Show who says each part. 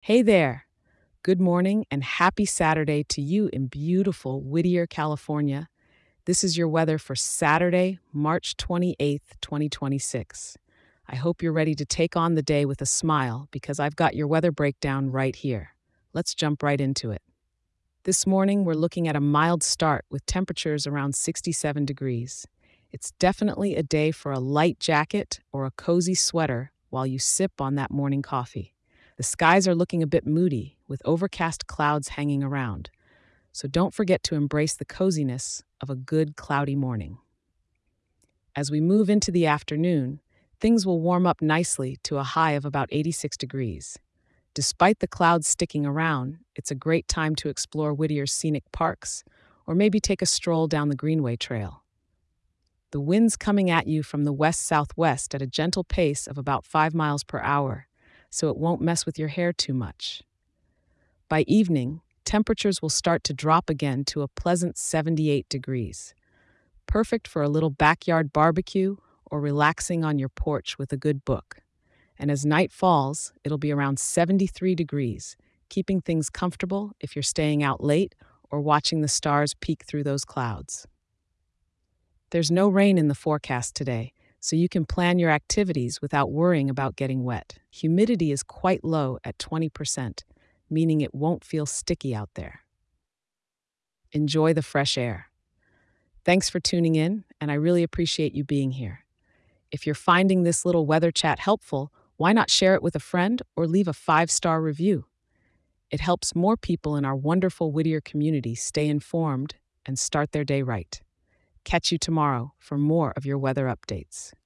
Speaker 1: Hey there. Good morning and happy Saturday to you in beautiful Whittier, California. This is your weather for Saturday, March 28th, 2026. I hope you're ready to take on the day with a smile because I've got your weather breakdown right here. Let's jump right into it. This morning, we're looking at a mild start with temperatures around 67 degrees. It's definitely a day for a light jacket or a cozy sweater while you sip on that morning coffee. The skies are looking a bit moody, with overcast clouds hanging around, so don't forget to embrace the coziness of a good cloudy morning. As we move into the afternoon, things will warm up nicely to a high of about 86 degrees. Despite the clouds sticking around, it's a great time to explore Whittier's scenic parks or maybe take a stroll down the Greenway Trail. The wind's coming at you from the west-southwest at a gentle pace of about 5 miles per hour, so it won't mess with your hair too much. By evening, temperatures will start to drop again to a pleasant 78 degrees, perfect for a little backyard barbecue or relaxing on your porch with a good book. And as night falls, it'll be around 73 degrees, keeping things comfortable if you're staying out late or watching the stars peek through those clouds. There's no rain in the forecast today, so you can plan your activities without worrying about getting wet. Humidity is quite low at 20%, meaning it won't feel sticky out there. Enjoy the fresh air. Thanks for tuning in, and I really appreciate you being here. If you're finding this little weather chat helpful, why not share it with a friend or leave a 5-star review? It helps more people in our wonderful Whittier community stay informed and start their day right. Catch you tomorrow for more of your weather updates.